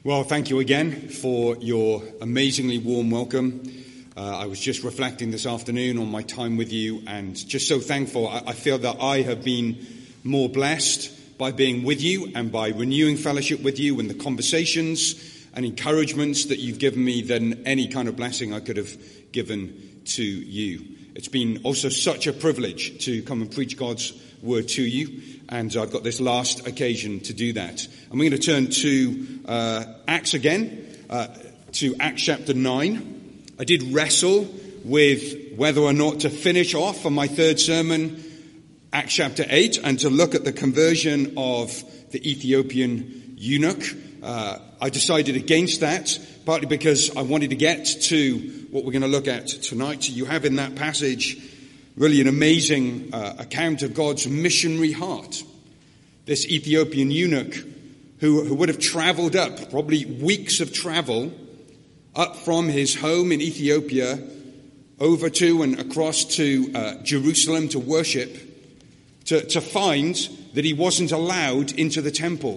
Well, thank you again for your amazingly warm welcome. I was just reflecting this afternoon on my time with you and just so thankful. I feel that I have been more blessed by being with you and by renewing fellowship with you and the conversations and encouragements that you've given me than any kind of blessing I could have given to you. It's been also such a privilege to come and preach God's word to you, and I've got this last occasion to do that. I'm going to turn to Acts again, to Acts chapter 9. I did wrestle with whether or not to finish off on my third sermon, Acts chapter 8, and to look at the conversion of the Ethiopian eunuch. I decided against that, partly because I wanted to get to what we're going to look at tonight. You have in that passage really an amazing account of God's missionary heart. This Ethiopian eunuch who would have traveled up, probably weeks of travel, up from his home in Ethiopia over to and across to Jerusalem to worship, to find that he wasn't allowed into the temple.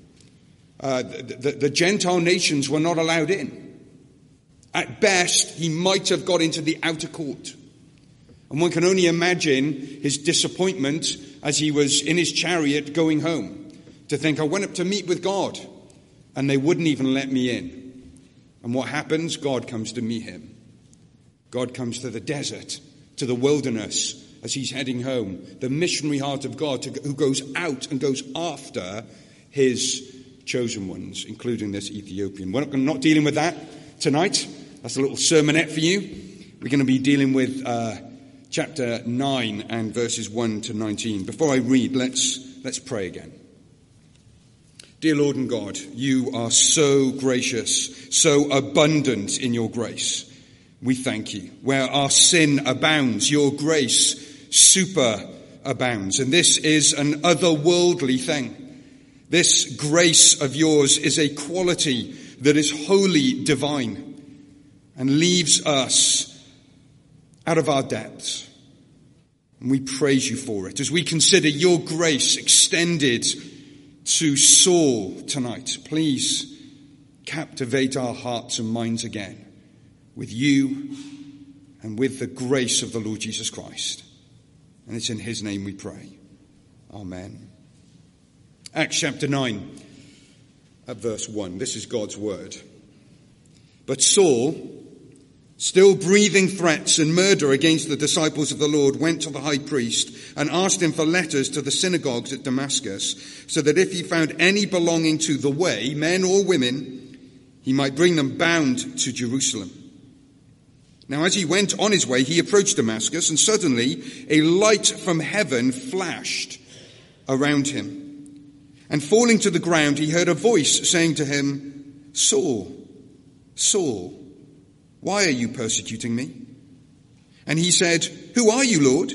The Gentile nations were not allowed in. At best, he might have got into the outer court. And one can only imagine his disappointment as he was in his chariot going home, to think, I went up to meet with God, and they wouldn't even let me in. And what happens? God comes to meet him. God comes to the desert, to the wilderness, as he's heading home. The missionary heart of God who goes out and goes after his chosen ones, including this Ethiopian. We're not dealing with that tonight. That's a little sermonette for you. We're going to be dealing with chapter 9 and verses 1 to 19. Before I read, let's pray again. Dear Lord and God, you are so gracious, so abundant in your grace. We thank you. Where our sin abounds, your grace superabounds. And this is an otherworldly thing. This grace of yours is a quality that is wholly divine and leaves us out of our depths. And we praise you for it. As we consider your grace extended to Saul tonight, please captivate our hearts and minds again with you and with the grace of the Lord Jesus Christ. And it's in his name we pray. Amen. Acts chapter 9 at verse 1. This is God's word. But Saul, still breathing threats and murder against the disciples of the Lord, went to the high priest and asked him for letters to the synagogues at Damascus, so that if he found any belonging to the way, men or women, he might bring them bound to Jerusalem. Now as he went on his way, he approached Damascus, and suddenly a light from heaven flashed around him. And falling to the ground, he heard a voice saying to him, Saul, Saul, why are you persecuting me? And he said, Who are you, Lord?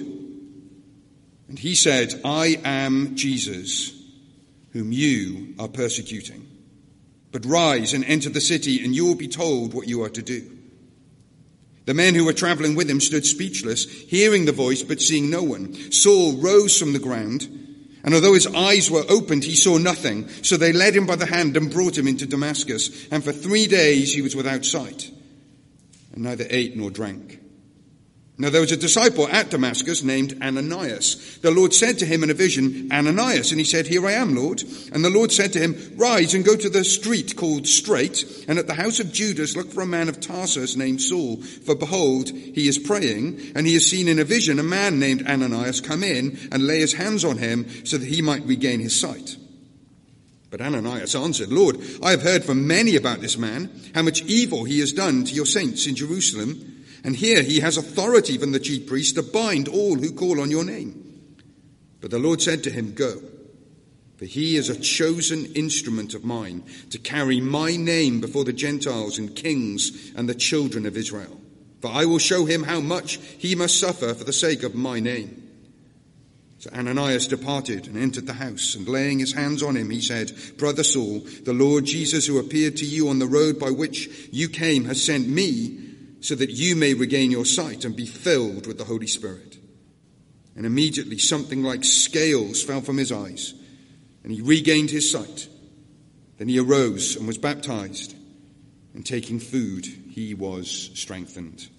And he said, I am Jesus, whom you are persecuting. But rise and enter the city, and you will be told what you are to do. The men who were traveling with him stood speechless, hearing the voice, but seeing no one. Saul rose from the ground, and although his eyes were opened, he saw nothing. So they led him by the hand and brought him into Damascus. And for 3 days he was without sight, and neither ate nor drank. Now there was a disciple at Damascus named Ananias. The Lord said to him in a vision, Ananias. And he said, Here I am, Lord. And the Lord said to him, Rise and go to the street called Straight, and at the house of Judas look for a man of Tarsus named Saul. For behold, he is praying, and he has seen in a vision a man named Ananias come in and lay his hands on him so that he might regain his sight. But Ananias answered, Lord, I have heard from many about this man, how much evil he has done to your saints in Jerusalem. And here he has authority from the chief priest to bind all who call on your name. But the Lord said to him, Go, for he is a chosen instrument of mine to carry my name before the Gentiles and kings and the children of Israel. For I will show him how much he must suffer for the sake of my name. So Ananias departed and entered the house, and laying his hands on him, he said, Brother Saul, the Lord Jesus, who appeared to you on the road by which you came, has sent me so that you may regain your sight and be filled with the Holy Spirit. And immediately something like scales fell from his eyes, and he regained his sight. Then he arose and was baptized, and taking food, he was strengthened.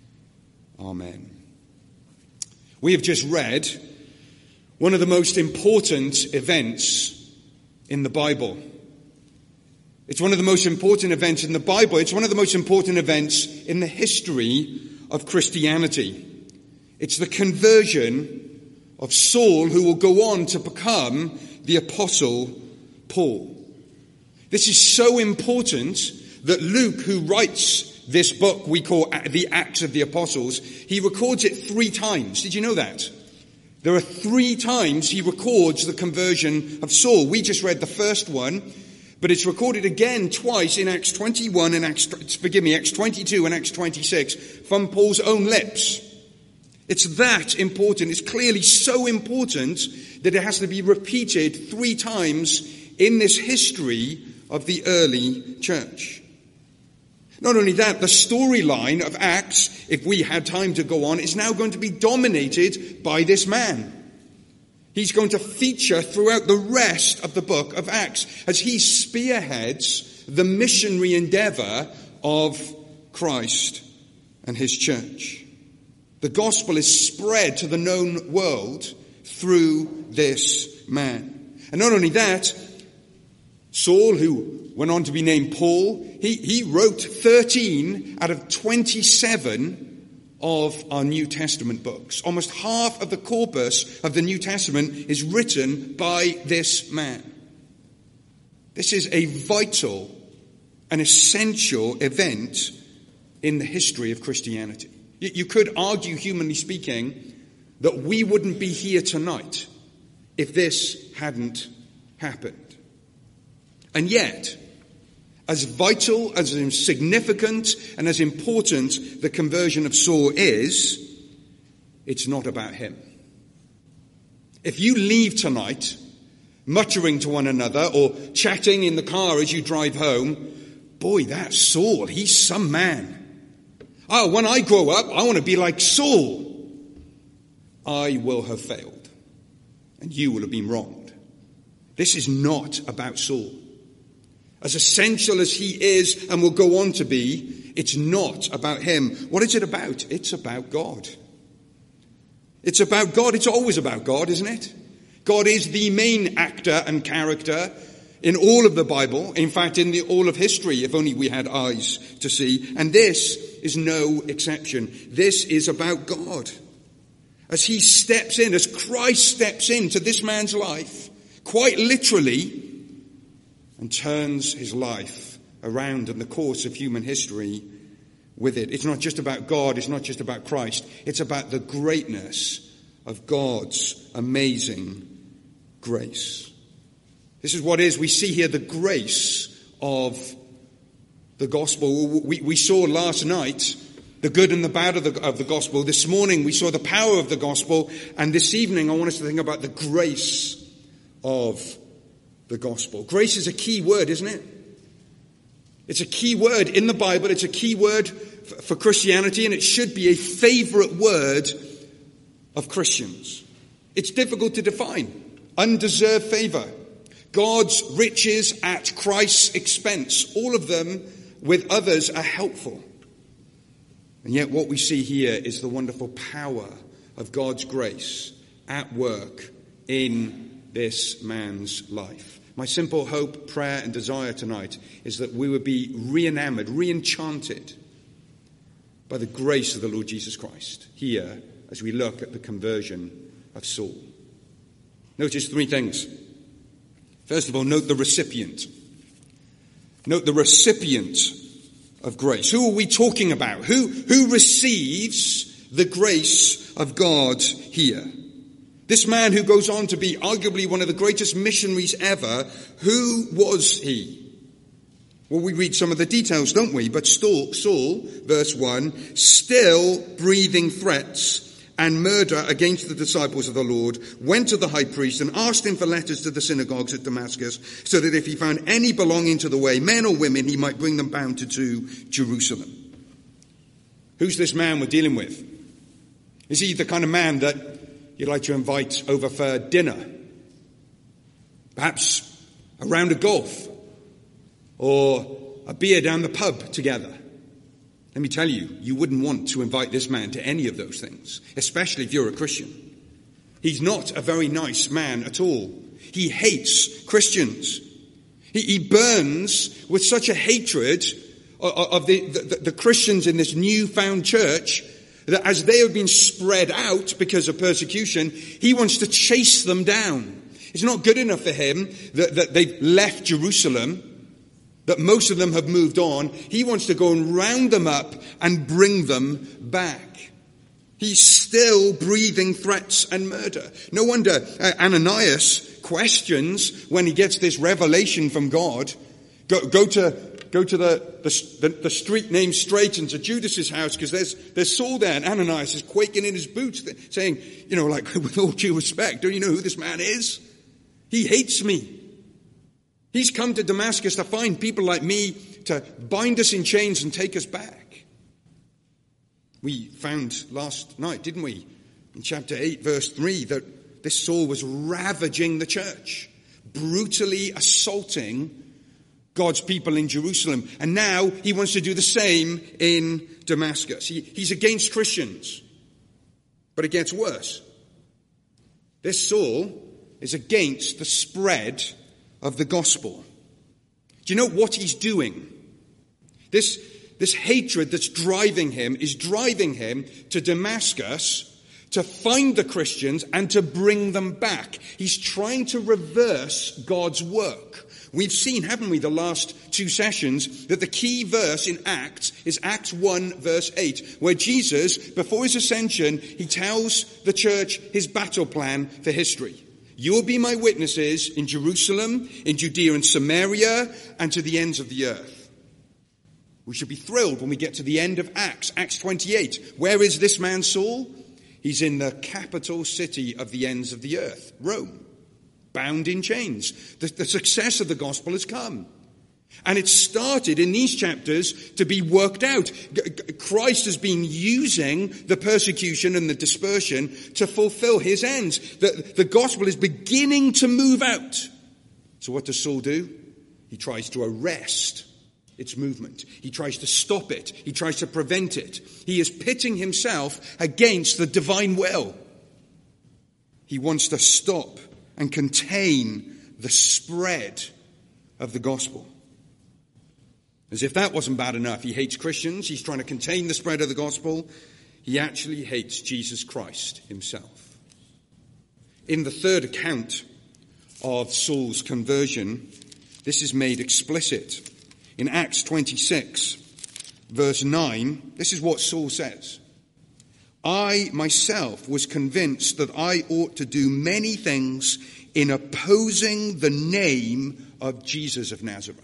Amen. We have just read one of the most important events in the Bible. It's one of the most important events in the Bible. It's one of the most important events in the history of Christianity. It's the conversion of Saul, who will go on to become the Apostle Paul. This is so important that Luke, who writes this book we call the Acts of the Apostles, he records it 3 times. Did you know that? There are 3 times he records the conversion of Saul. We just read the first one, but it's recorded again twice in Acts 21 and Acts 22 and Acts 26 from Paul's own lips. It's that important. It's clearly so important that it has to be repeated 3 times in this history of the early church. Not only that, the storyline of Acts, if we had time to go on, is now going to be dominated by this man. He's going to feature throughout the rest of the book of Acts as he spearheads the missionary endeavor of Christ and his church. The gospel is spread to the known world through this man. And not only that, Saul, who went on to be named Paul, he wrote 13 out of 27 of our New Testament books. Almost half of the corpus of the New Testament is written by this man. This is a vital and essential event in the history of Christianity. You could argue, humanly speaking, that we wouldn't be here tonight if this hadn't happened. And yet, as vital, as significant, and as important the conversion of Saul is, it's not about him. If you leave tonight muttering to one another or chatting in the car as you drive home, boy, that Saul, he's some man. Oh, when I grow up, I want to be like Saul. I will have failed, and you will have been wronged. This is not about Saul. As essential as he is and will go on to be, it's not about him. What is it about? It's about God. It's about God. It's always about God, isn't it? God is the main actor and character in all of the Bible. In fact, in all of history, if only we had eyes to see. And this is no exception. This is about God. As he steps in, as Christ steps into this man's life, quite literally, and turns his life around in the course of human history with it. It's not just about God, it's not just about Christ, it's about the greatness of God's amazing grace. This is what is, we see here the grace of the gospel. We saw last night the good and the bad of the gospel. This morning we saw the power of the gospel, and this evening I want us to think about the grace of the gospel. Grace is a key word, isn't it? It's a key word in the Bible. It's a key word for Christianity, and it should be a favorite word of Christians. It's difficult to define. Undeserved favor. God's riches at Christ's expense. All of them with others are helpful. And yet what we see here is the wonderful power of God's grace at work in this man's life. My simple hope, prayer, and desire tonight is that we would be re-enamored, re-enchanted by the grace of the Lord Jesus Christ here as we look at the conversion of Saul. Notice 3 things. First of all, note the recipient. Note the recipient of grace. Who are we talking about? Who receives the grace of God here? This man who goes on to be arguably one of the greatest missionaries ever, who was he? Well, we read some of the details, don't we? But Saul, verse 1, still breathing threats and murder against the disciples of the Lord, went to the high priest and asked him for letters to the synagogues at Damascus, so that if he found any belonging to the way, men or women, he might bring them bound to Jerusalem. Who's this man we're dealing with? Is he the kind of man that you'd like to invite over for dinner? Perhaps a round of golf or a beer down the pub together. Let me tell you, you wouldn't want to invite this man to any of those things, especially if you're a Christian. He's not a very nice man at all. He hates Christians. He burns with such a hatred of the Christians in this newfound church that as they have been spread out because of persecution, he wants to chase them down. It's not good enough for him that they've left Jerusalem, that most of them have moved on. He wants to go and round them up and bring them back. He's still breathing threats and murder. No wonder Ananias questions when he gets this revelation from God. Go to the street named Straight and to Judas's house, because there's Saul there, and Ananias is quaking in his boots, saying, with all due respect, don't you know who this man is? He hates me. He's come to Damascus to find people like me to bind us in chains and take us back. We found last night, didn't we, in chapter 8, verse 3, that this Saul was ravaging the church, brutally assaulting God's people in Jerusalem. And now he wants to do the same in Damascus. He's against Christians, but it gets worse. This Saul is against the spread of the gospel. Do you know what he's doing? This hatred that's driving him is driving him to Damascus to find the Christians and to bring them back. He's trying to reverse God's work. We've seen, haven't we, the last two sessions, that the key verse in Acts is Acts 1 verse 8, where Jesus, before his ascension, he tells the church his battle plan for history. You will be my witnesses in Jerusalem, in Judea and Samaria, and to the ends of the earth. We should be thrilled when we get to the end of Acts 28. Where is this man Saul? He's in the capital city of the ends of the earth, Rome, bound in chains. The success of the gospel has come. And it started in these chapters to be worked out. Christ has been using the persecution and the dispersion to fulfill his ends. The gospel is beginning to move out. So what does Saul do? He tries to arrest its movement. He tries to stop it. He tries to prevent it. He is pitting himself against the divine will. He wants to stop and contain the spread of the gospel. As if that wasn't bad enough, he hates Christians. He's trying to contain the spread of the gospel. He actually hates Jesus Christ himself. In the third account of Saul's conversion, this is made explicit. In Acts 26, verse 9, this is what Saul says. I myself was convinced that I ought to do many things in opposing the name of Jesus of Nazareth.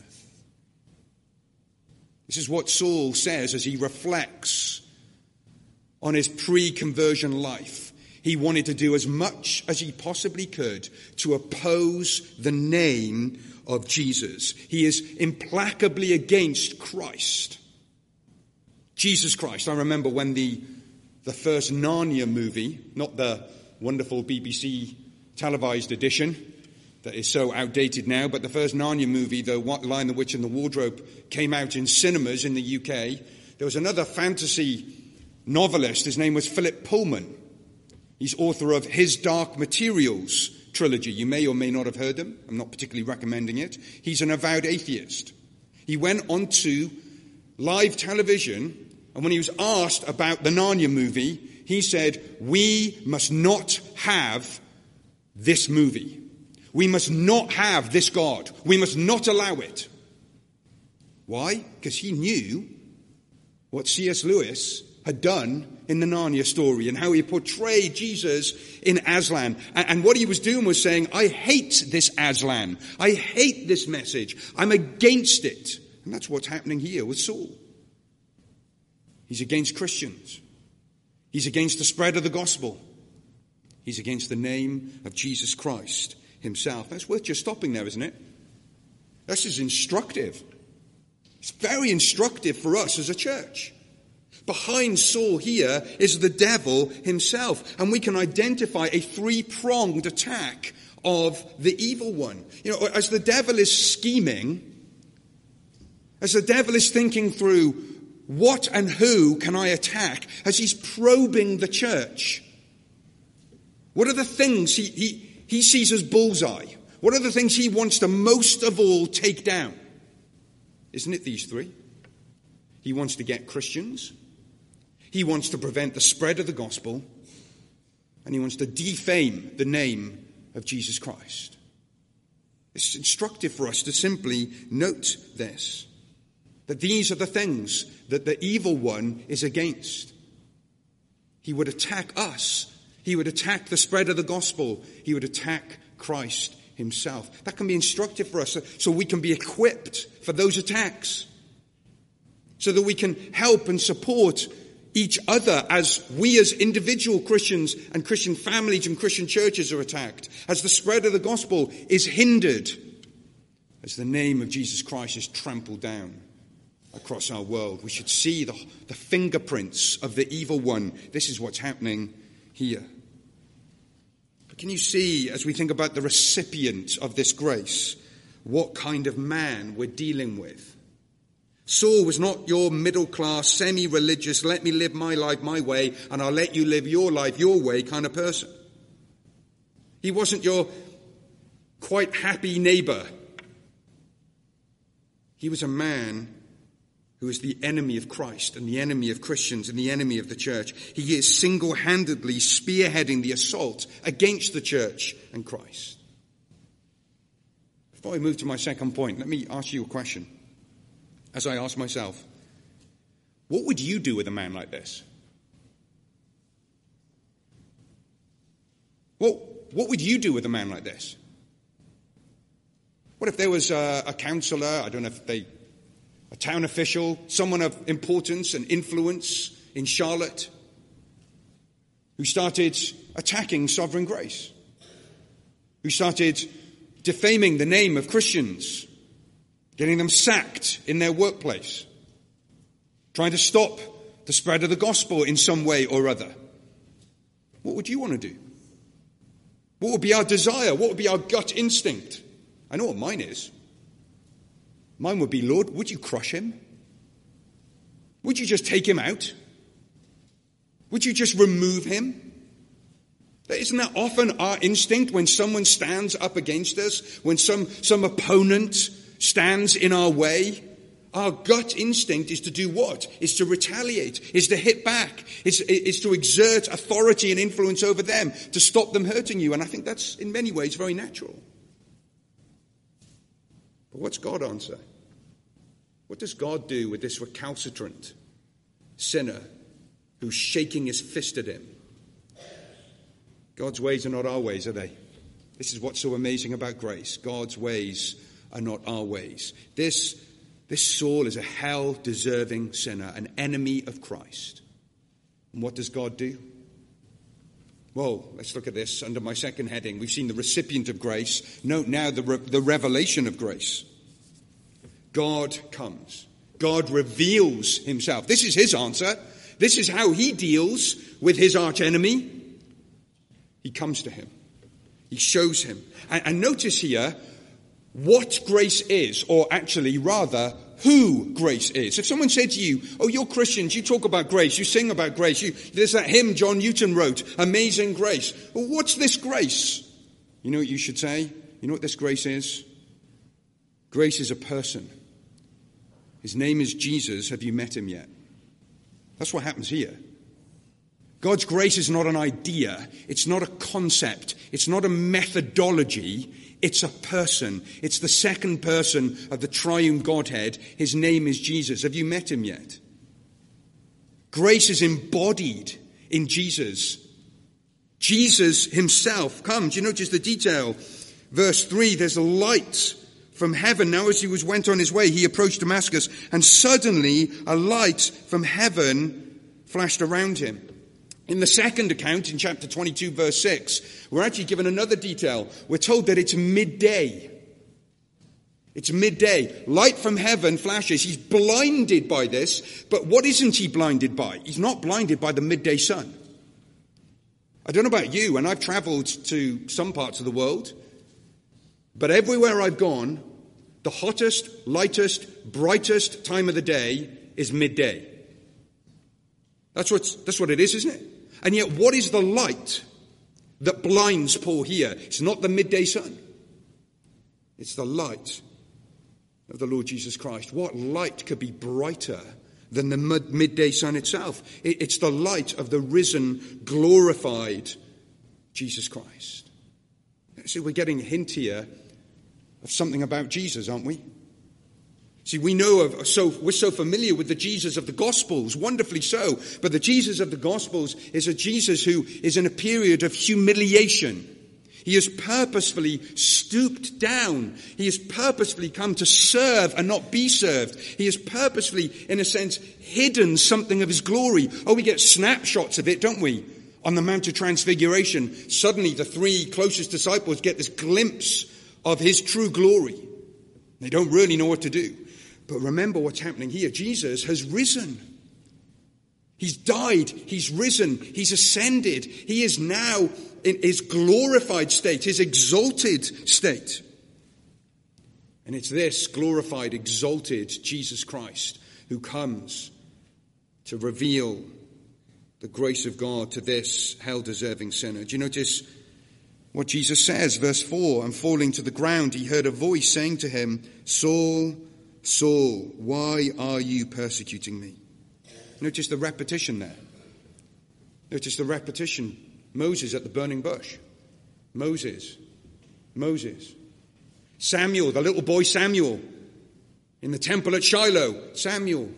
This is what Saul says as he reflects on his pre-conversion life. He wanted to do as much as he possibly could to oppose the name of Jesus. He is implacably against Christ. Jesus Christ. I remember when the first Narnia movie, not the wonderful BBC televised edition that is so outdated now, but the first Narnia movie, The Lion, the Witch and the Wardrobe, came out in cinemas in the UK. There was another fantasy novelist. His name was Philip Pullman. He's author of His Dark Materials trilogy. You may or may not have heard him. I'm not particularly recommending it. He's an avowed atheist. He went onto live television, and when he was asked about the Narnia movie, he said, we must not have this movie. We must not have this God. We must not allow it. Why? Because he knew what C.S. Lewis had done in the Narnia story and how he portrayed Jesus in Aslan. And what he was doing was saying, I hate this Aslan. I hate this message. I'm against it. And that's what's happening here with Saul. He's against Christians. He's against the spread of the gospel. He's against the name of Jesus Christ himself. That's worth just stopping there, isn't it? This is instructive. It's very instructive for us as a church. Behind Saul here is the devil himself. And we can identify a three-pronged attack of the evil one. You know, as the devil is scheming As the devil is thinking through what and who can I attack, as he's probing the church, what are the things he sees as bullseye? What are the things he wants to most of all take down? Isn't it these three? He wants to get Christians. He wants to prevent the spread of the gospel. And he wants to defame the name of Jesus Christ. It's instructive for us to simply note this, that these are the things that the evil one is against. He would attack us. He would attack the spread of the gospel. He would attack Christ himself. That can be instructive for us so we can be equipped for those attacks, so that we can help and support each other as we as individual Christians and Christian families and Christian churches are attacked, as the spread of the gospel is hindered, as the name of Jesus Christ is trampled down across our world. We should see the fingerprints of the evil one. This is what's happening here. But can you see, as we think about the recipient of this grace, what kind of man we're dealing with? Saul was not your middle-class, semi-religious, let me live my life my way and I'll let you live your life your way kind of person. He wasn't your quite happy neighbor. He was a man who is the enemy of Christ and the enemy of Christians and the enemy of the church. He is single-handedly spearheading the assault against the church and Christ. Before I move to my second point, let me ask you a question. As I ask myself, what would you do with a man like this? What would you do with a man like this? What if there was a councillor, I don't know if a town official, someone of importance and influence in Charlotte, who started attacking sovereign grace, who started defaming the name of Christians, getting them sacked in their workplace, trying to stop the spread of the gospel in some way or other? What would you want to do? What would be our desire? What would be our gut instinct? I know what mine is. Mine would be, Lord, would you crush him? Would you just take him out? Would you just remove him? Isn't that often our instinct when someone stands up against us, when some opponent stands in our way? Our gut instinct is to do what? Is to retaliate, is to hit back, is to exert authority and influence over them, to stop them hurting you. And I think that's in many ways very natural. But what's God answer? What does God do with this recalcitrant sinner who's shaking his fist at him? God's ways are not our ways, are they? This is what's so amazing about grace. God's ways are not our ways. This Saul is a hell-deserving sinner, an enemy of Christ. And what does God do? Well, let's look at this under my second heading. We've seen the recipient of grace. Note now the revelation of grace. God comes. God reveals himself. This is his answer. This is how he deals with his archenemy. He comes to him. He shows him. And notice here what grace is, or actually rather who grace is. If someone said to you, oh, you're Christians, you talk about grace, you sing about grace, there's that hymn John Newton wrote, Amazing Grace. Well, what's this grace? You know what you should say? You know what this grace is? Grace is a person. His name is Jesus. Have you met him yet? That's what happens here. God's grace is not an idea. It's not a concept. It's not a methodology. It's a person. It's the second person of the triune Godhead. His name is Jesus. Have you met him yet? Grace is embodied in Jesus. Jesus himself comes. You notice the detail. Verse 3, there's a light from heaven. Now as he went on his way, he approached Damascus, and suddenly a light from heaven flashed around him. In the second account, in chapter 22, verse 6, we're actually given another detail. We're told that it's midday. It's midday. Light from heaven flashes. He's blinded by this, but what isn't he blinded by? He's not blinded by the midday sun. I don't know about you, and I've traveled to some parts of the world, but everywhere I've gone, The hottest, lightest, brightest time of the day is midday. That's what it is, isn't it? And yet, what is the light that blinds Paul here? It's not the midday sun. It's the light of the Lord Jesus Christ. What light could be brighter than the midday sun itself? It's the light of the risen, glorified Jesus Christ. See, we're getting a hint here of something about Jesus, aren't we? See, we're so familiar with the Jesus of the Gospels, wonderfully so, but the Jesus of the Gospels is a Jesus who is in a period of humiliation. He has purposefully stooped down. He has purposefully come to serve and not be served. He has purposefully, in a sense, hidden something of his glory. Oh, we get snapshots of it, don't we? On the Mount of Transfiguration, suddenly the three closest disciples get this glimpse of his true glory. They don't really know what to do. But remember what's happening here. Jesus has risen. He's died. He's risen. He's ascended. He is now in his glorified state, his exalted state. And it's this glorified, exalted Jesus Christ who comes to reveal the grace of God to this hell-deserving sinner. Do you notice what Jesus says? Verse 4, and falling to the ground, he heard a voice saying to him, Saul, Saul, why are you persecuting me? Notice the repetition there. Notice the repetition. Moses at the burning bush. Moses. Samuel, the little boy Samuel. In the temple at Shiloh. Samuel.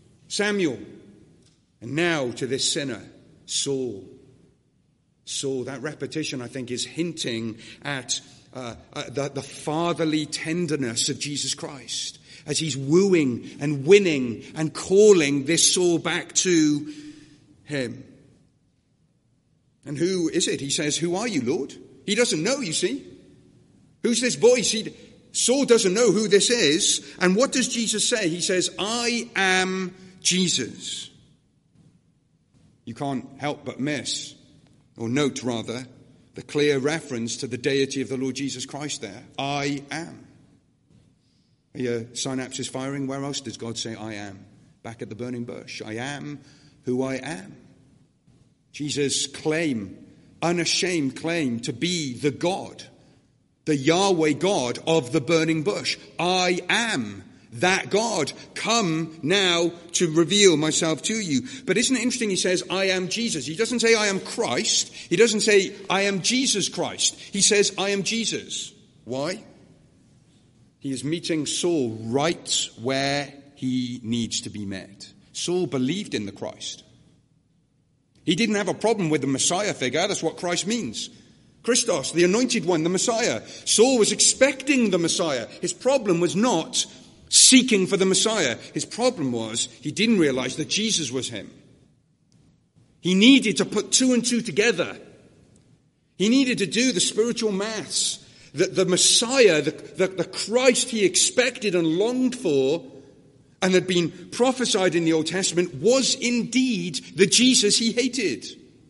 And now to this sinner, Saul. That repetition, I think, is hinting at the fatherly tenderness of Jesus Christ as he's wooing and winning and calling this Saul back to him. And who is it? He says, who are you, Lord? He doesn't know, you see. Who's this voice? Saul doesn't know who this is. And what does Jesus say? He says, I am Jesus. You can't help but miss, or note rather, the clear reference to the deity of the Lord Jesus Christ there. I am. Are your synapses firing? Where else does God say I am? Back at the burning bush. I am who I am. Jesus' unashamed claim to be the God, the Yahweh God of the burning bush. I am that God. Come now to reveal myself to you. But isn't it interesting? He says, I am Jesus. He doesn't say I am Christ. He doesn't say I am Jesus Christ. He says I am Jesus. Why? He is meeting Saul right where he needs to be met. Saul believed in the Christ. He didn't have a problem with the Messiah figure. That's what Christ means. Christos, the anointed one, the Messiah. Saul was expecting the Messiah. His problem was not seeking for the Messiah. His problem was he didn't realize that Jesus was him. He needed to put two and two together. He needed to do the spiritual maths. That the Messiah, the Christ he expected and longed for and had been prophesied in the Old Testament was indeed the Jesus he hated.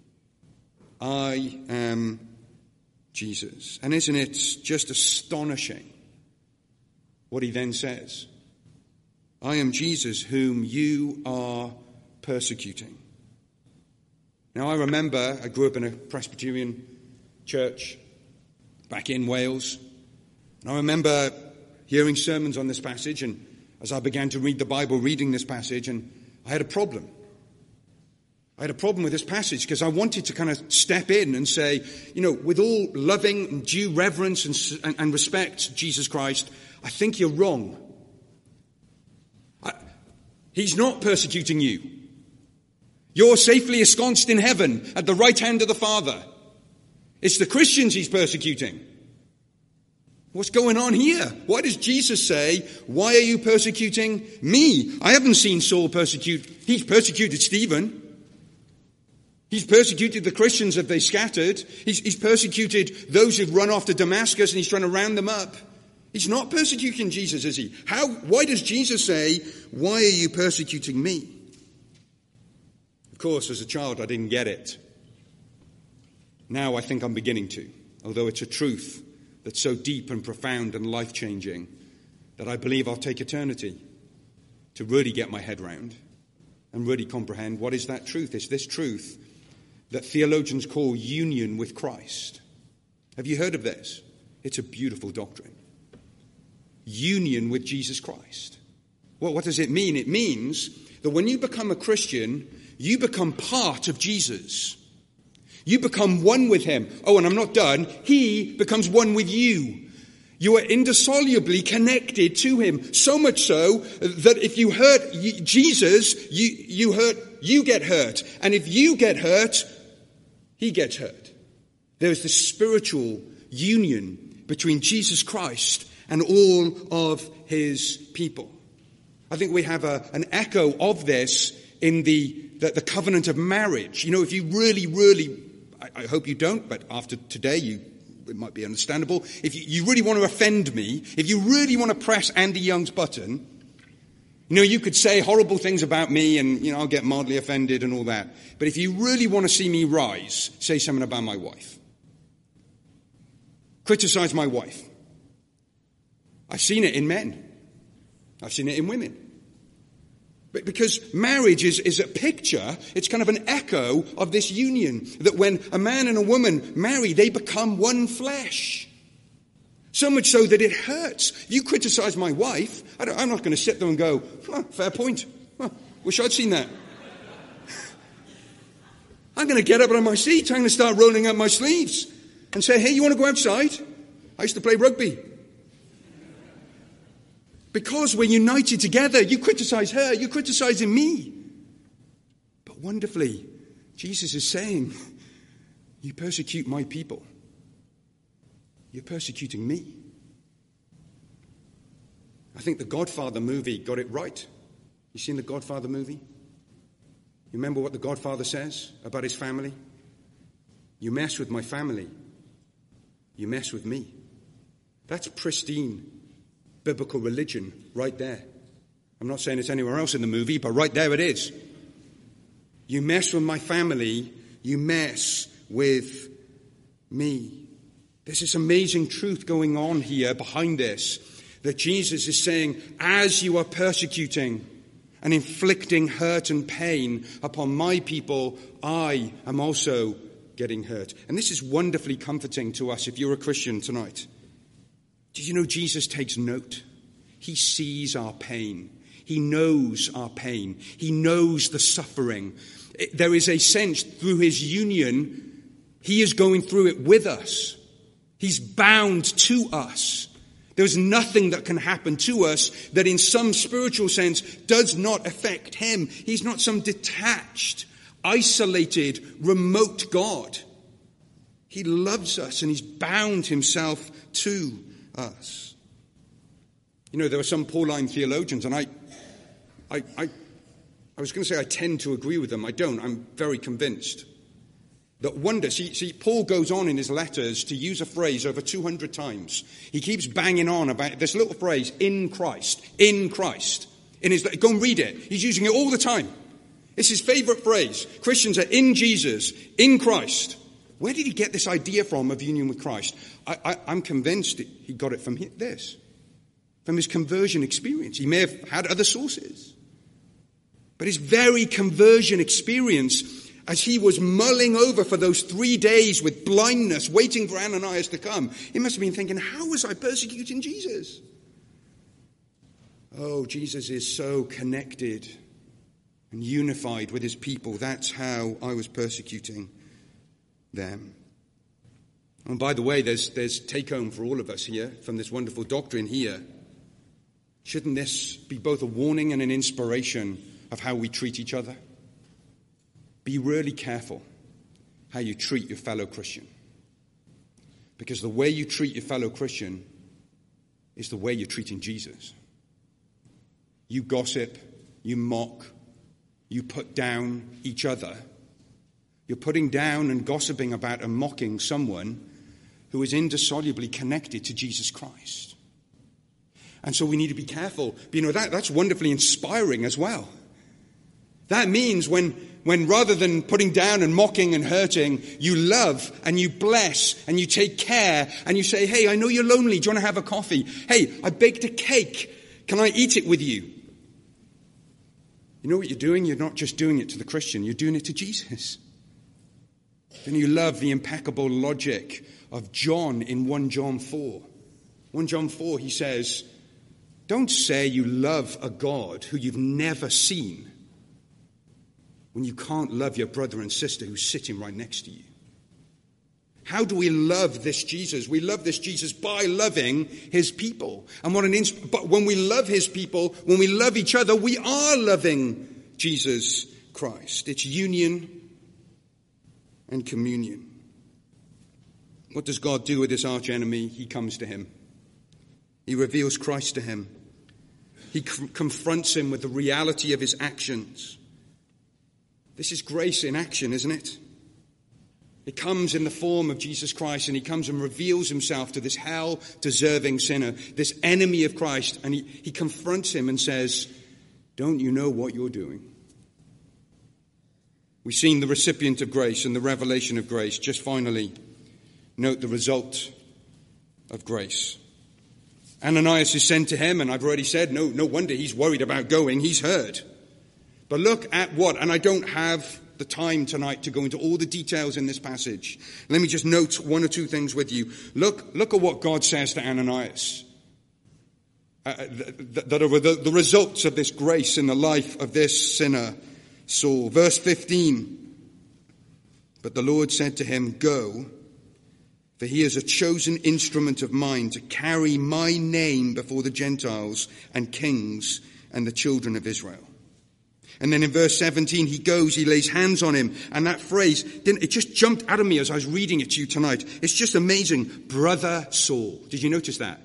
I am Jesus. And isn't it just astonishing what he then says? I am Jesus whom you are persecuting. Now I remember I grew up in a Presbyterian church back in Wales. And I remember hearing sermons on this passage, and as I began to read the Bible, reading this passage, and I had a problem. I had a problem with this passage because I wanted to kind of step in and say, with all loving and due reverence and respect, Jesus Christ, I think you're wrong. He's not persecuting you. You're safely ensconced in heaven at the right hand of the Father. It's the Christians he's persecuting. What's going on here? Why does Jesus say, why are you persecuting me? I haven't seen Saul persecute. He's persecuted Stephen. He's persecuted the Christians that they scattered. He's persecuted those who've run off to Damascus and he's trying to round them up. He's not persecuting Jesus, is he? Why does Jesus say, why are you persecuting me? Of course, as a child, I didn't get it. Now I think I'm beginning to, although it's a truth that's so deep and profound and life-changing that I believe I'll take eternity to really get my head round and really comprehend what is that truth. It's this truth that theologians call union with Christ. Have you heard of this? It's a beautiful doctrine. Union with Jesus Christ. Well, what does it mean? It means that when you become a Christian, you become part of Jesus. You become one with him. Oh, and I'm not done. He becomes one with you. You are indissolubly connected to him, so much so that if you hurt Jesus, you get hurt. And if you get hurt, he gets hurt. There is this spiritual union between Jesus Christ and all of his people. I think we have an echo of this in the covenant of marriage. You know, if you really, I hope you don't, but after today it might be understandable. If you really want to offend me, if you really want to press Andy Young's button, you know, you could say horrible things about me and, you know, I'll get mildly offended and all that. But if you really want to see me rise, say something about my wife. Criticize my wife. I've seen it in men. I've seen it in women. But because marriage is a picture, it's kind of an echo of this union, that when a man and a woman marry, they become one flesh. So much so that it hurts. If you criticize my wife, I'm not going to sit there and go, fair point. Wish I'd seen that. I'm going to get up out of my seat. I'm going to start rolling up my sleeves and say, hey, you want to go outside? I used to play rugby. Because we're united together. You criticize her, you're criticizing me. But wonderfully, Jesus is saying, you persecute my people. You're persecuting me. I think the Godfather movie got it right. You seen the Godfather movie? You remember what the Godfather says about his family? You mess with my family, you mess with me. That's pristine biblical religion right there. I'm not saying it's anywhere else in the movie, but right there it is. You mess with my family, you mess with me. There's this amazing truth going on here behind this, that Jesus is saying, as you are persecuting and inflicting hurt and pain upon my people, I am also getting hurt. And this is wonderfully comforting to us if you're a Christian tonight. Did you know Jesus takes note? He sees our pain. He knows our pain. He knows the suffering. There is a sense through his union, he is going through it with us. He's bound to us. There's nothing that can happen to us that in some spiritual sense does not affect him. He's not some detached, isolated, remote God. He loves us and he's bound himself to us. You know, there are some Pauline theologians, and I was going to say I tend to agree with them. I don't. I'm very convinced that wonder. See, Paul goes on in his letters to use a phrase over 200 times. He keeps banging on about this little phrase, in Christ, in Christ. Go and read it. He's using it all the time. It's his favorite phrase. Christians are in Jesus, in Christ. Where did he get this idea from of union with Christ? I'm convinced he got it from this, from his conversion experience. He may have had other sources. But his very conversion experience, as he was mulling over for those 3 days with blindness, waiting for Ananias to come, he must have been thinking, how was I persecuting Jesus? Oh, Jesus is so connected and unified with his people. That's how I was persecuting them. And by the way, there's take home for all of us here from this wonderful doctrine here. Shouldn't this be both a warning and an inspiration of how we treat each other? Be really careful how you treat your fellow Christian. Because the way you treat your fellow Christian is the way you're treating Jesus. You gossip, you mock, you put down each other. You're putting down and gossiping about and mocking someone who is indissolubly connected to Jesus Christ. And so we need to be careful. But you know, that's wonderfully inspiring as well. That means when when rather than putting down and mocking and hurting, you love and you bless and you take care and you say, hey, I know you're lonely. Do you want to have a coffee? Hey, I baked a cake. Can I eat it with you? You know what you're doing? You're not just doing it to the Christian. You're doing it to Jesus. Then you love the impeccable logic of John in 1 John 4. 1 John 4, he says, don't say you love a God who you've never seen when you can't love your brother and sister who's sitting right next to you. How do we love this Jesus? We love this Jesus by loving his people. And but when we love his people, when we love each other, we are loving Jesus Christ. It's union and communion. What does God do with this arch enemy? He comes to him. He reveals Christ to him. He confronts him with the reality of his actions. This is grace in action, isn't it? It comes in the form of Jesus Christ, and he comes and reveals himself to this hell-deserving sinner, this enemy of Christ, and he confronts him and says, don't you know what you're doing? We've seen the recipient of grace and the revelation of grace. Just finally, note the result of grace. Ananias is sent to him, and I've already said, no wonder he's worried about going. He's heard. But look at what, and I don't have the time tonight to go into all the details in this passage. Let me just note one or two things with you. Look at what God says to Ananias. That are the results of this grace in the life of this sinner, Saul. Verse 15. But the Lord said to him, go, for he is a chosen instrument of mine to carry my name before the Gentiles and kings and the children of Israel. And then in verse 17, he goes, he lays hands on him. And that phrase, it just jumped out of me as I was reading it to you tonight. It's just amazing. Brother Saul. Did you notice that?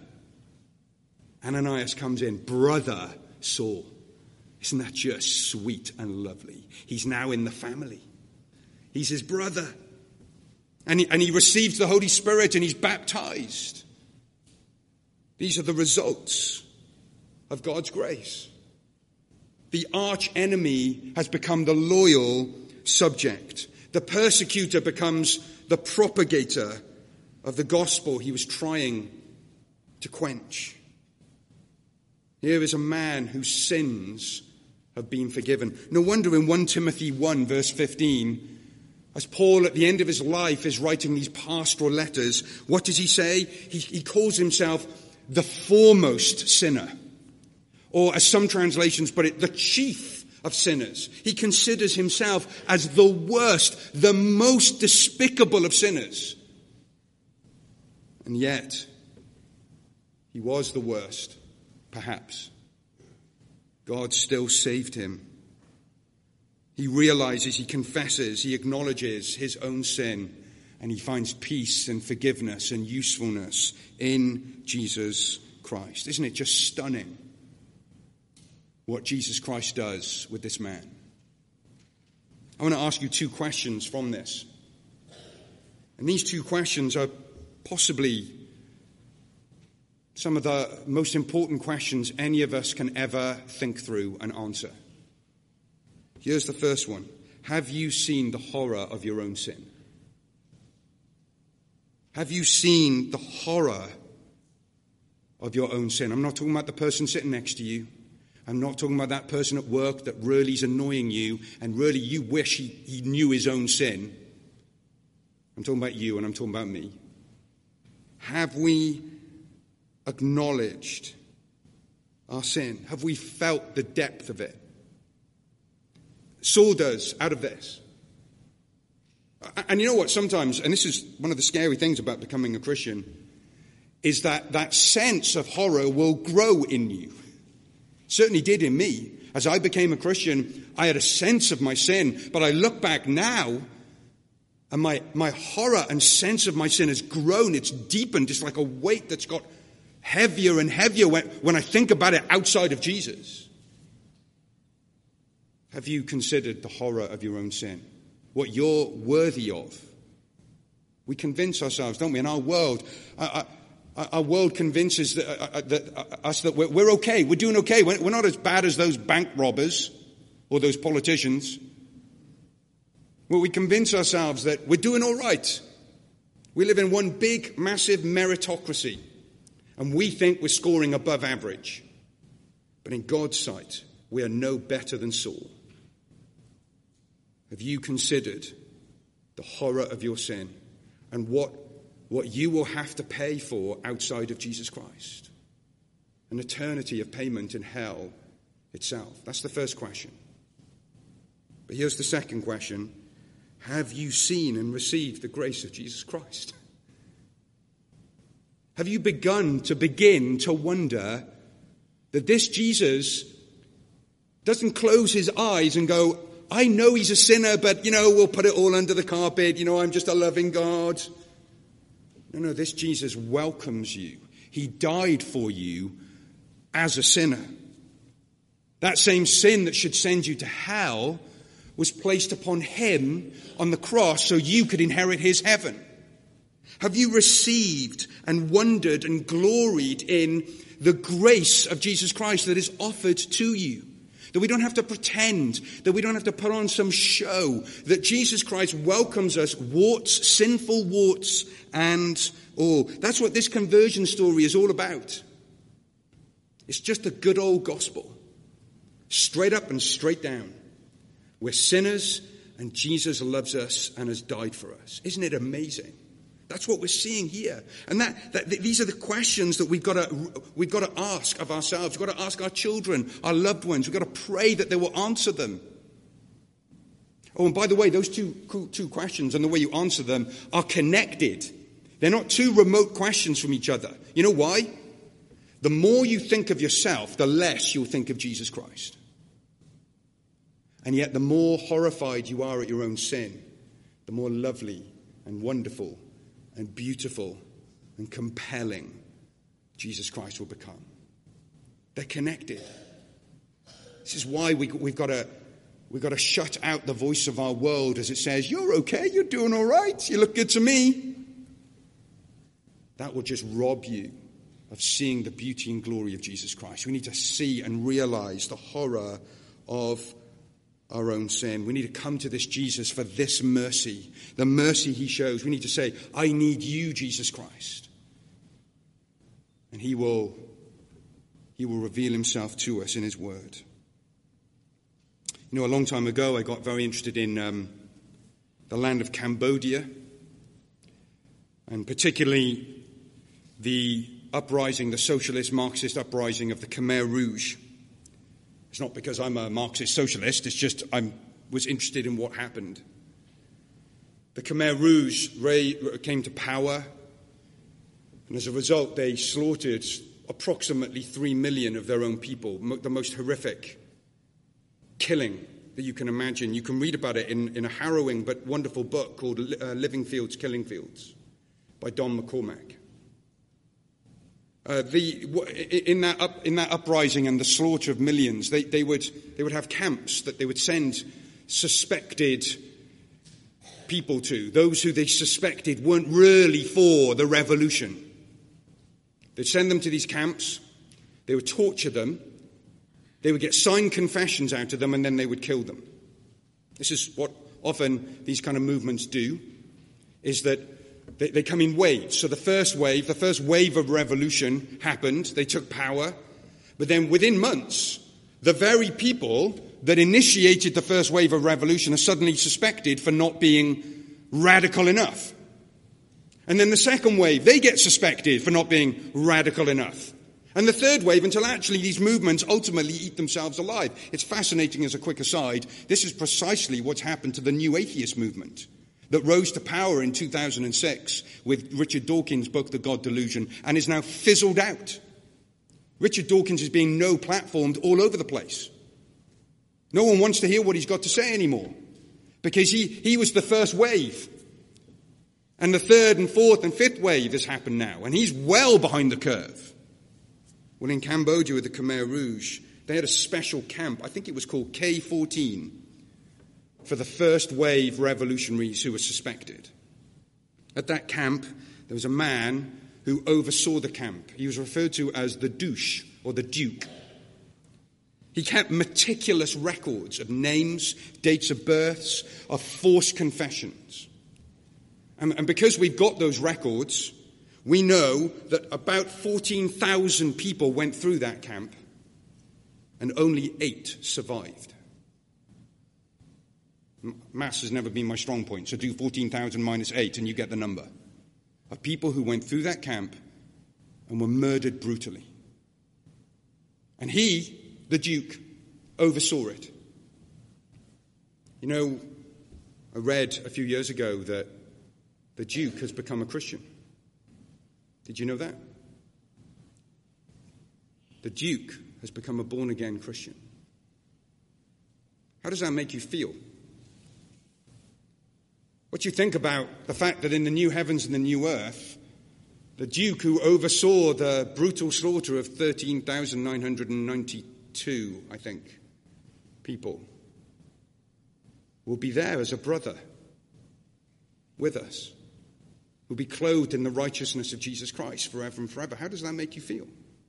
Ananias comes in, brother Saul. Isn't that just sweet and lovely? He's now in the family. He's his brother. And he receives the Holy Spirit and he's baptized. These are the results of God's grace. The arch enemy has become the loyal subject. The persecutor becomes the propagator of the gospel he was trying to quench. Here is a man whose sins have been forgiven. No wonder in 1 Timothy 1 verse 15, as Paul at the end of his life is writing these pastoral letters, what does he say? He calls himself the foremost sinner. Or as some translations put it, the chief of sinners. He considers himself as the worst, the most despicable of sinners. And yet, he was the worst, perhaps. God still saved him. He realizes, he confesses, he acknowledges his own sin, and he finds peace and forgiveness and usefulness in Jesus Christ. Isn't it just stunning what Jesus Christ does with this man? I want to ask you two questions from this. And these two questions are possibly some of the most important questions any of us can ever think through and answer. Here's the first one. Have you seen the horror of your own sin? Have you seen the horror of your own sin? I'm not talking about the person sitting next to you. I'm not talking about that person at work that really is annoying you and really you wish he knew his own sin. I'm talking about you and I'm talking about me. Have we acknowledged our sin? Have we felt the depth of it? Saul does out of this. And you know what, sometimes, and this is one of the scary things about becoming a Christian, is that sense of horror will grow in you. Certainly did in me. As I became a Christian, I had a sense of my sin, but I look back now, and my horror and sense of my sin has grown. It's deepened. It's like a weight that's got heavier and heavier when I think about it outside of Jesus. Have you considered the horror of your own sin? What you're worthy of? We convince ourselves, don't we, in our world. Our world convinces us that we're okay. We're doing okay. We're not as bad as those bank robbers or those politicians. Well, we convince ourselves that we're doing all right. We live in one big, massive meritocracy, and we think we're scoring above average. But in God's sight, we are no better than Saul. Have you considered the horror of your sin and what you will have to pay for outside of Jesus Christ? An eternity of payment in hell itself. That's the first question. But here's the second question. Have you seen and received the grace of Jesus Christ? Have you begin to wonder that this Jesus doesn't close his eyes and go, I know he's a sinner, but, we'll put it all under the carpet. I'm just a loving God. No, this Jesus welcomes you. He died for you as a sinner. That same sin that should send you to hell was placed upon him on the cross so you could inherit his heaven. Have you received and wondered and gloried in the grace of Jesus Christ that is offered to you? That we don't have to pretend, that we don't have to put on some show, that Jesus Christ welcomes us, sinful warts and all. That's what this conversion story is all about. It's just a good old gospel. Straight up and straight down. We're sinners and Jesus loves us and has died for us. Isn't it amazing? That's what we're seeing here. And these are the questions that we've got to ask of ourselves. We've got to ask our children, our loved ones. We've got to pray that they will answer them. Oh, and by the way, those two questions and the way you answer them are connected. They're not two remote questions from each other. You know why? The more you think of yourself, the less you'll think of Jesus Christ. And yet the more horrified you are at your own sin, the more lovely and wonderful and beautiful and compelling Jesus Christ will become. They're connected. This is why we've got to shut out the voice of our world as it says, you're okay, you're doing all right, you look good to me. That will just rob you of seeing the beauty and glory of Jesus Christ. We need to see and realize the horror of our own sin. We need to come to this Jesus for this mercy, the mercy he shows. We need to say, I need you, Jesus Christ. And he will reveal himself to us in his word. A long time ago, I got very interested in the land of Cambodia, and particularly the socialist Marxist uprising of the Khmer Rouge. It's not because I'm a Marxist socialist, it's just I was interested in what happened. The Khmer Rouge came to power, and as a result they slaughtered approximately 3 million of their own people, the most horrific killing that you can imagine. You can read about it in a harrowing but wonderful book called Living Fields, Killing Fields by Don McCormack. In that uprising and the slaughter of millions, they would have camps that they would send suspected people to, those who they suspected weren't really for the revolution. They'd send them to these camps, they would torture them, they would get signed confessions out of them, and then they would kill them. This is what often these kind of movements do, is that they come in waves. So the first wave of revolution happened. They took power. But then within months, the very people that initiated the first wave of revolution are suddenly suspected for not being radical enough. And then the second wave, they get suspected for not being radical enough. And the third wave, until actually these movements ultimately eat themselves alive. It's fascinating as a quick aside. This is precisely what's happened to the New Atheist movement that rose to power in 2006 with Richard Dawkins' book, The God Delusion, and is now fizzled out. Richard Dawkins is being no-platformed all over the place. No one wants to hear what he's got to say anymore, because he was the first wave. And the third and fourth and fifth wave has happened now, and he's well behind the curve. Well, in Cambodia with the Khmer Rouge, they had a special camp, I think it was called K14, for the first wave revolutionaries who were suspected. At that camp, there was a man who oversaw the camp. He was referred to as the douche, or the duke. He kept meticulous records of names, dates of births, of forced confessions. And because we've got those records, we know that about 14,000 people went through that camp and only 8 survived. Maths has never been my strong point, so do 14,000 minus 8 and you get the number of people who went through that camp and were murdered brutally. And he, the Duke, oversaw it. You know, I read a few years ago that the Duke has become a Christian. Did you know that? The Duke has become a born-again Christian. How does that make you feel? What do you think about the fact that in the new heavens and the new earth, the Duke who oversaw the brutal slaughter of 13,992, I think, people, will be there as a brother with us, will be clothed in the righteousness of Jesus Christ forever and forever? How does that make you feel?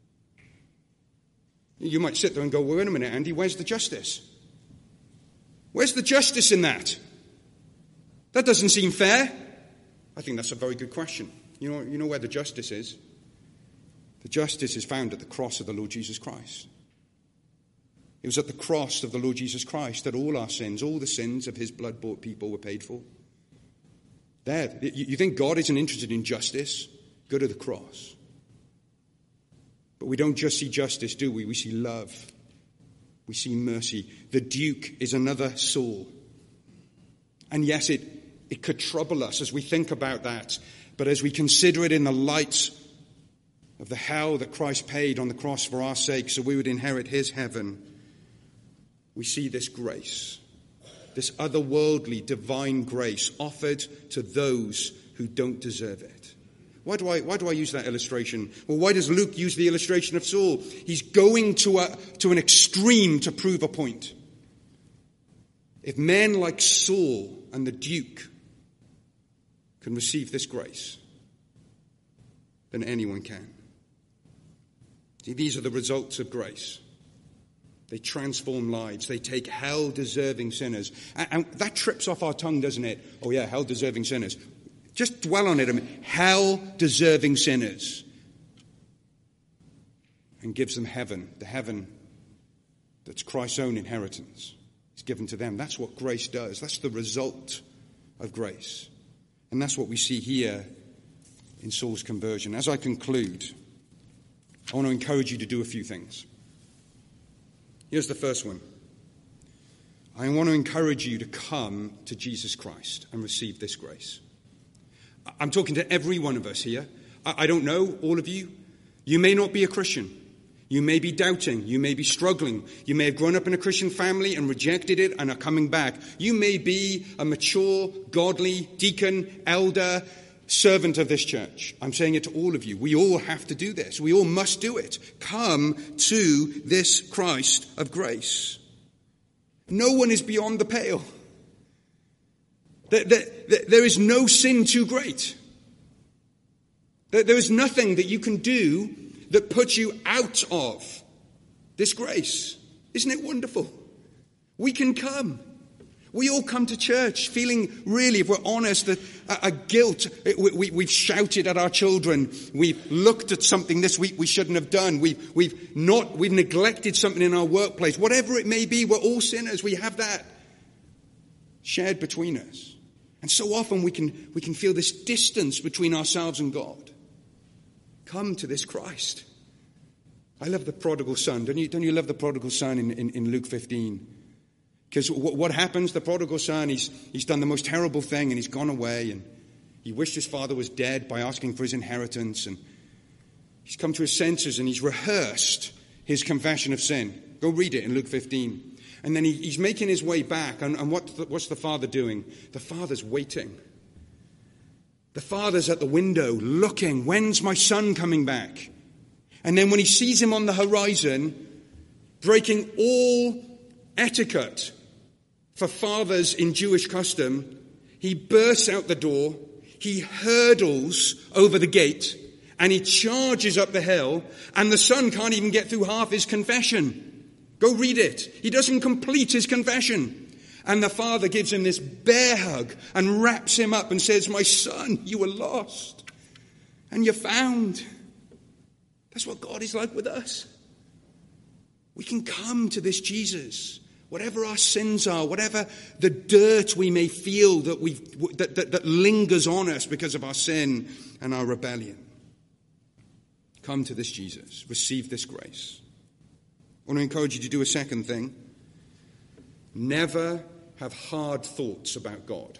You might sit there and go, well, wait a minute, Andy, where's the justice? Where's the justice in that? That doesn't seem fair. I think that's a very good question. You know where the justice is? The justice is found at the cross of the Lord Jesus Christ. It was at the cross of the Lord Jesus Christ that all our sins, all the sins of his blood-bought people were paid for. There, you think God isn't interested in justice? Go to the cross. But we don't just see justice, do we? We see love. We see mercy. The Duke is another Saul. And yes, it could trouble us as we think about that. But as we consider it in the light of the hell that Christ paid on the cross for our sake so we would inherit his heaven, we see this grace, this otherworldly divine grace offered to those who don't deserve it. Why do I use that illustration? Well, why does Luke use the illustration of Saul? He's going to an extreme to prove a point. If men like Saul and the Duke can receive this grace, then anyone can. See, these are the results of grace. They transform lives. They take hell-deserving sinners. And that trips off our tongue, doesn't it? Oh yeah, hell-deserving sinners. Just dwell on it a minute. Hell-deserving sinners. And gives them heaven, the heaven that's Christ's own inheritance. It's given to them. That's what grace does. That's the result of grace. And that's what we see here in Saul's conversion. As I conclude, I want to encourage you to do a few things. Here's the first one. I want to encourage you to come to Jesus Christ and receive this grace. I'm talking to every one of us here. I don't know all of you. You may not be a Christian. You may be doubting. You may be struggling. You may have grown up in a Christian family and rejected it and are coming back. You may be a mature, godly deacon, elder, servant of this church. I'm saying it to all of you. We all have to do this. We all must do it. Come to this Christ of grace. No one is beyond the pale. There is no sin too great. There is nothing that you can do that puts you out of this grace. Isn't it wonderful? We can come. We all come to church feeling, really, if we're honest, that a guilt. We've shouted at our children. We've looked at something this week we shouldn't have done. We've neglected something in our workplace. Whatever it may be, we're all sinners. We have that shared between us. And so often we can feel this distance between ourselves and God. Come to this Christ. I love the prodigal son. Don't you love the prodigal son in Luke 15? Because what happens? The prodigal son, he's done the most terrible thing and he's gone away and he wished his father was dead by asking for his inheritance, and he's come to his senses and he's rehearsed his confession of sin. Go read it in Luke 15. And then he's making his way back, and what's the father doing? The father's waiting. The father's at the window looking, when's my son coming back? And then when he sees him on the horizon, breaking all etiquette for fathers in Jewish custom, he bursts out the door, he hurdles over the gate, and he charges up the hill, and the son can't even get through half his confession. Go read it. He doesn't complete his confession. And the Father gives him this bear hug and wraps him up and says, my son, you were lost and you're found. That's what God is like with us. We can come to this Jesus, whatever our sins are, whatever the dirt we may feel that lingers on us because of our sin and our rebellion. Come to this Jesus. Receive this grace. I want to encourage you to do a second thing. Never have hard thoughts about God.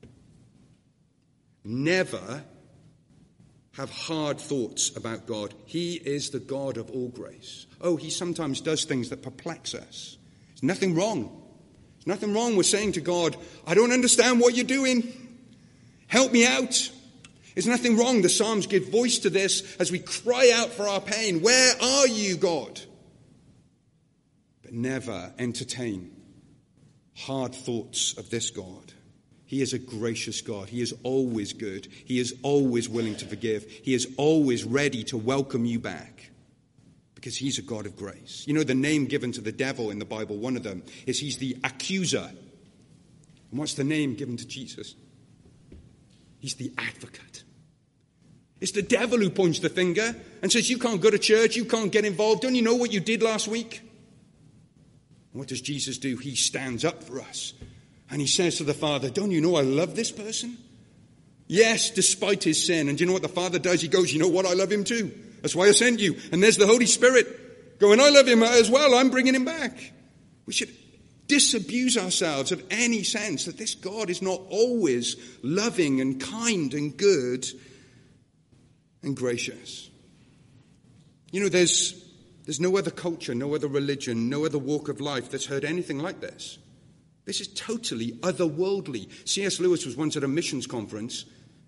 Never have hard thoughts about God. He is the God of all grace. Oh, he sometimes does things that perplex us. There's nothing wrong. There's nothing wrong with saying to God, I don't understand what you're doing. Help me out. There's nothing wrong. The Psalms give voice to this as we cry out for our pain. Where are you, God? But never entertain hard thoughts of this God. He is a gracious God. He is always good. He is always willing to forgive. He is always ready to welcome you back because he's a God of grace. You know, the name given to the devil in the Bible, one of them, is he's the accuser. And what's the name given to Jesus? He's the advocate. It's the devil who points the finger and says, you can't go to church, you can't get involved. Don't you know what you did last week? And what does Jesus do? He stands up for us. And he says to the Father, don't you know I love this person? Yes, despite his sin. And do you know what the Father does? He goes, you know what? I love him too. That's why I sent you. And there's the Holy Spirit going, I love him as well. I'm bringing him back. We should disabuse ourselves of any sense that this God is not always loving and kind and good and gracious. You know, there's no other culture, no other religion, no other walk of life that's heard anything like this. This is totally otherworldly. C.S. Lewis was once at a missions conference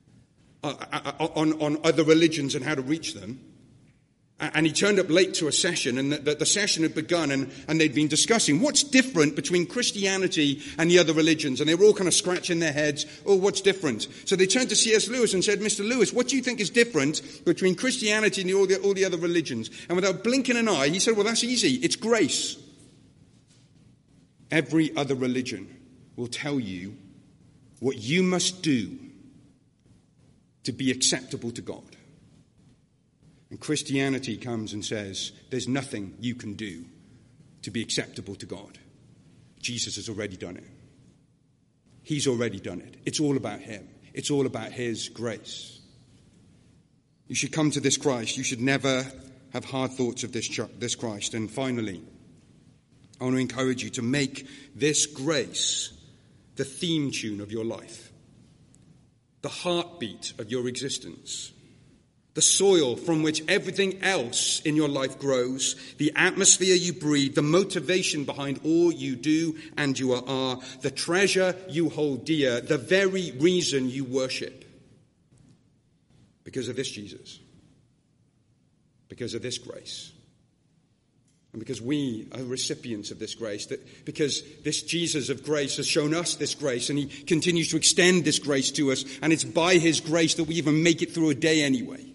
on other religions and how to reach them. And he turned up late to a session, and the session had begun, and they'd been discussing what's different between Christianity and the other religions. And they were all kind of scratching their heads, oh, what's different? So they turned to C.S. Lewis and said, Mr. Lewis, what do you think is different between Christianity and all the other religions? And without blinking an eye, he said, well, that's easy. It's grace. Every other religion will tell you what you must do to be acceptable to God. And Christianity comes and says, there's nothing you can do to be acceptable to God. Jesus has already done it. He's already done it. It's all about him. It's all about his grace. You should come to this Christ. You should never have hard thoughts of this Christ. And finally, I want to encourage you to make this grace the theme tune of your life, the heartbeat of your existence, the soil from which everything else in your life grows, the atmosphere you breathe, the motivation behind all you do and you are, the treasure you hold dear, the very reason you worship. Because of this Jesus, because of this grace. And because we are recipients of this grace, that because this Jesus of grace has shown us this grace and he continues to extend this grace to us, and it's by his grace that we even make it through a day anyway.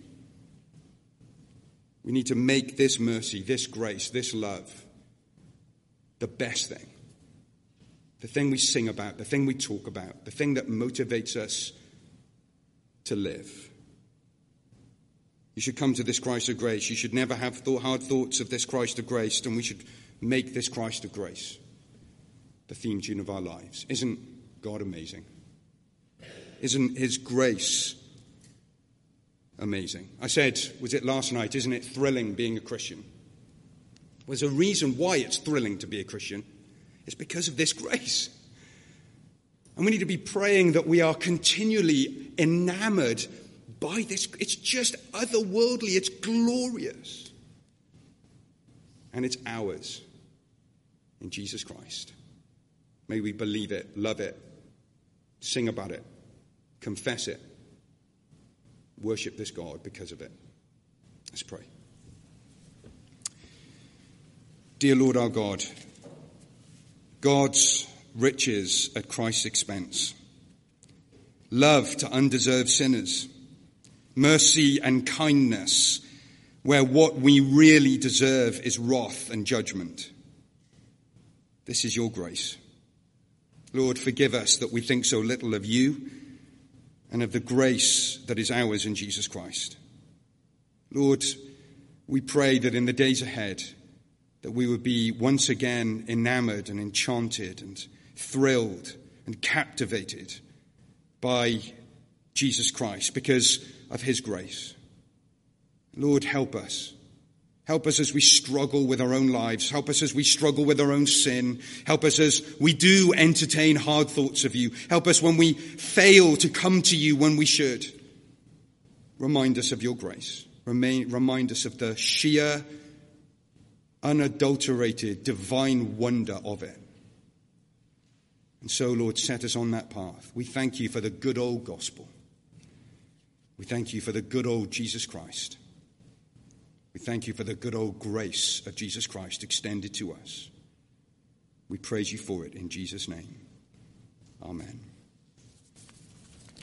We need to make this mercy, this grace, this love the best thing. The thing we sing about, the thing we talk about, the thing that motivates us to live. You should come to this Christ of grace. You should never have hard thoughts of this Christ of grace, and we should make this Christ of grace the theme tune of our lives. Isn't God amazing? Isn't his grace amazing? I said, was it last night, isn't it thrilling being a Christian? There's a reason why it's thrilling to be a Christian. It's because of this grace. And we need to be praying that we are continually enamored by this. It's just otherworldly. It's glorious. And it's ours in Jesus Christ. May we believe it, love it, sing about it, confess it, worship this God because of it. Let's pray. Dear Lord our God, God's riches at Christ's expense, love to undeserved sinners, mercy and kindness where what we really deserve is wrath and judgment. This is your grace. Lord, forgive us that we think so little of you and of the grace that is ours in Jesus Christ. Lord, we pray that in the days ahead, that we would be once again enamored and enchanted and thrilled and captivated by Jesus Christ because of his grace. Lord, help us. Help us as we struggle with our own lives. Help us as we struggle with our own sin. Help us as we do entertain hard thoughts of you. Help us when we fail to come to you when we should. Remind us of your grace. Remind us of the sheer, unadulterated, divine wonder of it. And so, Lord, set us on that path. We thank you for the good old gospel. We thank you for the good old Jesus Christ. We thank you for the good old grace of Jesus Christ extended to us. We praise you for it in Jesus' name. Amen.